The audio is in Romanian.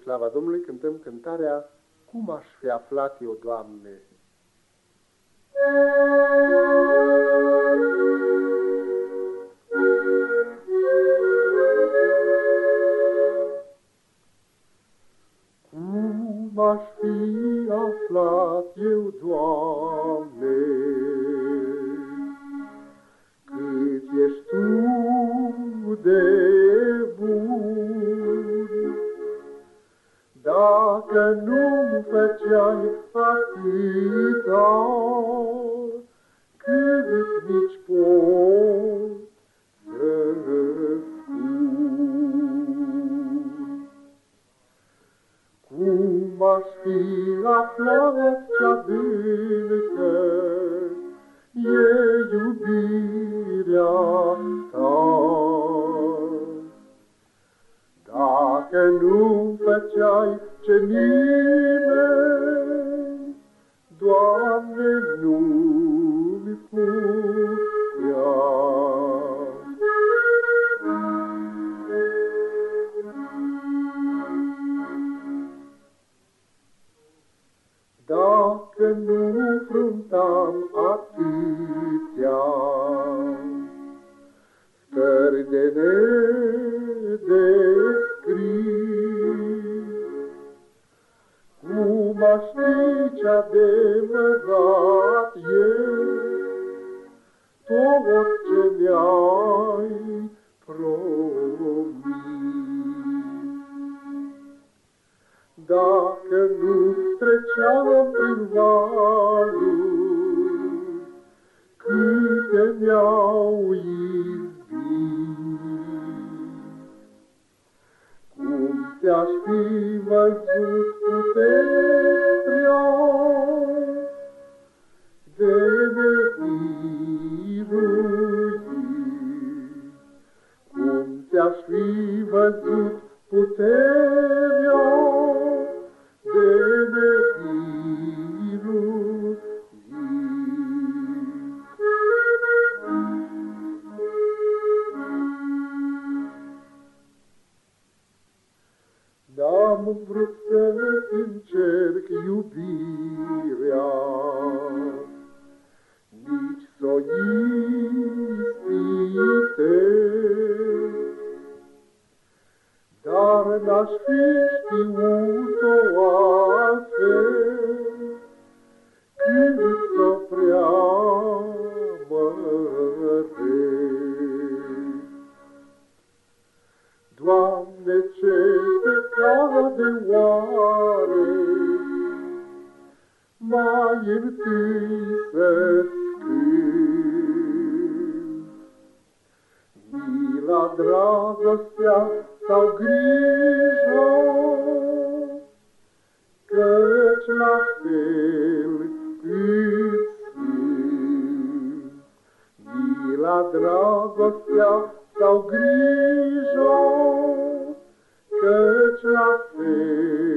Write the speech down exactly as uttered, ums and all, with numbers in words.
slava Domnului, cântăm cântarea Cum aș fi aflat eu, Doamne? Cum aș fi aflat eu, Doamne, cât ești Tu de bun, dacă nu-mi făceai atâta, cât nici pot să spun. Cum aș fi aflat ce adâncă e iubirea Ta, dacă nu făceai ce nimeni, Doamne, nu-mi putea. Dacă nu fruntam atâția stări de nedescris, cum aș ști ce adevărat e tot ce mi-ai promis? Dacă nu treceam prin valuri câte mi-au izbit, cum te-aș fi văzut puterea de nebiruit, cum te-aș fi văzut puterea de nebiruit. N-am vrut să-ți încerc iubirea, nici s-o ispitesc, dar n-aș fi știut-o altfel, cât s-o prea măresc. Doamne, ce te cade oare, mai întâi să-ți cânt? Mila, dragostea sau grija, căci la fel îți sunt. Mila, dragostea sau grija, căci la fel